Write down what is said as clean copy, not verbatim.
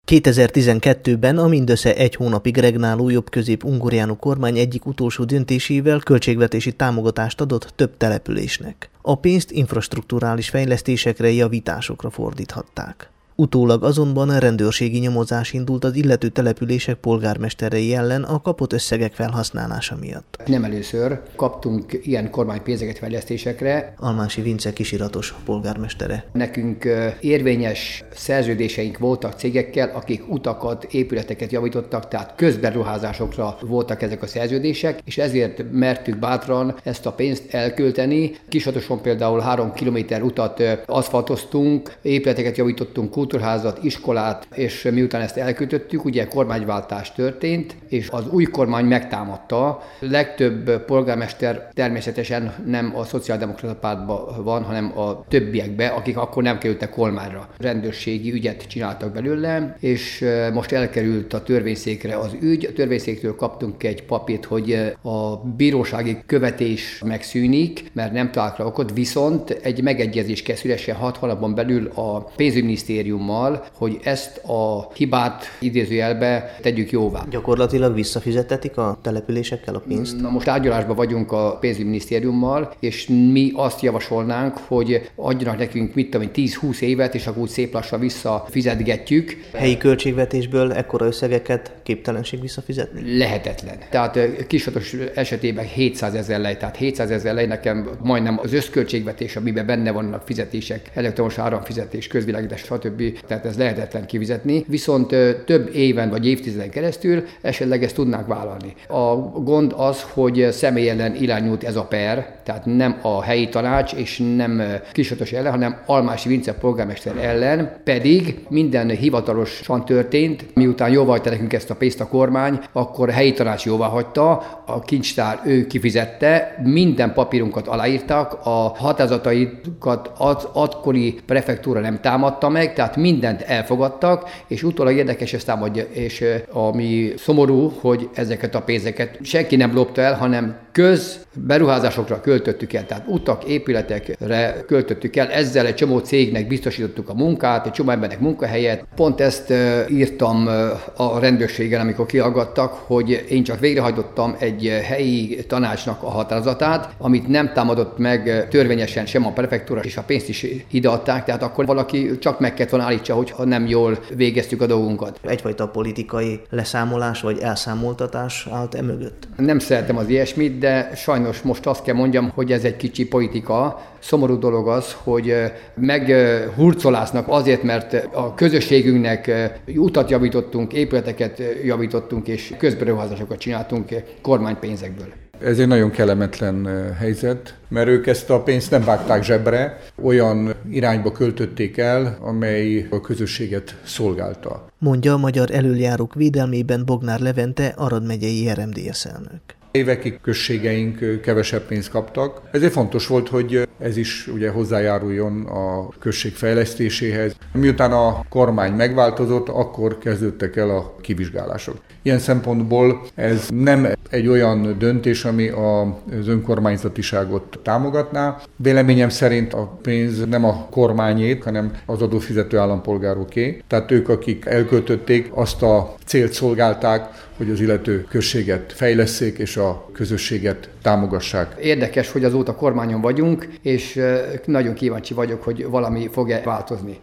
2012-ben a mindössze egy hónapig regnáló jobb-közép-ungoriánú kormány egyik utolsó döntésével költségvetési támogatást adott több településnek. A pénzt infrastrukturális fejlesztésekre, javításokra fordíthatták. Utólag azonban rendőrségi nyomozás indult az illető települések polgármesterei ellen a kapott összegek felhasználása miatt. Nem először kaptunk ilyen kormánypénzeket fejlesztésekre. Almási Vince kisiratos polgármestere. Nekünk érvényes szerződéseink voltak cégekkel, akik utakat, épületeket javítottak, tehát közberuházásokra voltak ezek a szerződések, és ezért mertük bátran ezt a pénzt elkölteni. Kisatoson például 3 kilométer utat aszfaltoztunk, épületeket javítottunk, kultúrházat, iskolát, és miután ezt elköltöttük, ugye kormányváltás történt, és az új kormány megtámadta. Legtöbb polgármester természetesen nem a Szociáldemokrata Pártban van, hanem a többiekbe, akik akkor nem kerültek kormányra. Rendőrségi ügyet csináltak belőle, és most elkerült a törvényszékre az ügy. A törvényszéktől kaptunk egy papírt, hogy a bírósági követés megszűnik, mert nem találtak okot, viszont egy megegyezés kell szülessen 6 hónapon belül a pénzügyminisztériummal, hogy ezt a hibát idézőjelbe tegyük jóvá. Gyakorlatilag visszafizetetik a településekkel a pénzt? Na most tárgyalásban vagyunk a pénzügyminisztériummal, és mi azt javasolnánk, hogy adjanak nekünk 10-20 évet, és akkor úgy szép lassan visszafizetgetjük. Helyi költségvetésből ekkora összegeket képtelenség visszafizetni? Lehetetlen. Tehát Kisatos esetében 700 000 lej, tehát 700 000 lej nekem majdnem az összköltségvetés, amiben benne vannak fizetések, elektromos áramfizetés, közvilágítás, stb. Tehát ez lehetetlen kifizetni, viszont több éven vagy évtizeden keresztül esetleg ezt tudnánk vállalni. A gond az, hogy személy ellen irányult ez a per, tehát nem a helyi tanács és nem Kisatos ellen, hanem Almási Vince polgármester ellen, pedig minden hivatalosan történt, miután jóváhagyta nekünk ezt a pénzt a kormány, akkor a helyi tanács jóváhagyta, a kincstár ő kifizette, minden papírunkat aláírtak, a határozataikat az akkori prefektúra nem támadta meg, tehát mindent elfogadtak, és utólag érdekes ezt támadja, és ami szomorú, hogy ezeket a pénzeket senki nem lopta el, hanem közberuházásokra költöttük el, tehát utak, épületekre költöttük el, ezzel egy csomó cégnek biztosítottuk a munkát, egy csomó embernek munkahelyet. Pont ezt írtam a rendőrségen, amikor kihallgattak, hogy én csak végrehajtottam egy helyi tanácsnak a határozatát, amit nem támadott meg törvényesen sem a prefektúra, és a pénzt is ideadták, tehát akkor valaki csak meg kellett volna állítsa, hogyha nem jól végeztük a dolgunkat. Egyfajta politikai leszámolás vagy elszámoltatás állt emögött? Nem szeretem az ilyesmit, de sajnos most azt kell mondjam, hogy ez egy kicsi politika. Szomorú dolog az, hogy meghurcolásznak azért, mert a közösségünknek utat javítottunk, épületeket javítottunk, és közberuházásokat csináltunk kormánypénzekből. Ez egy nagyon kellemetlen helyzet, mert ők ezt a pénzt nem vágták zsebre, olyan irányba költötték el, amely a közösséget szolgálta. Mondja a magyar elöljárók védelmében Bognár Levente, Arad megyei RMDSZ elnök. Évekig községeink kevesebb pénzt kaptak. Ezért fontos volt, hogy ez is ugye hozzájáruljon a község fejlesztéséhez. Miután a kormány megváltozott, akkor kezdődtek el a kivizsgálások. Ilyen szempontból ez nem egy olyan döntés, ami az önkormányzatiságot támogatná. Véleményem szerint a pénz nem a kormányét, hanem az adófizető állampolgároké. Tehát ők, akik elköltötték, azt a célt szolgálták, hogy az illető községet fejlesszék és a közösséget támogassák. Érdekes, hogy azóta kormányon vagyunk, és nagyon kíváncsi vagyok, hogy valami fog-e változni.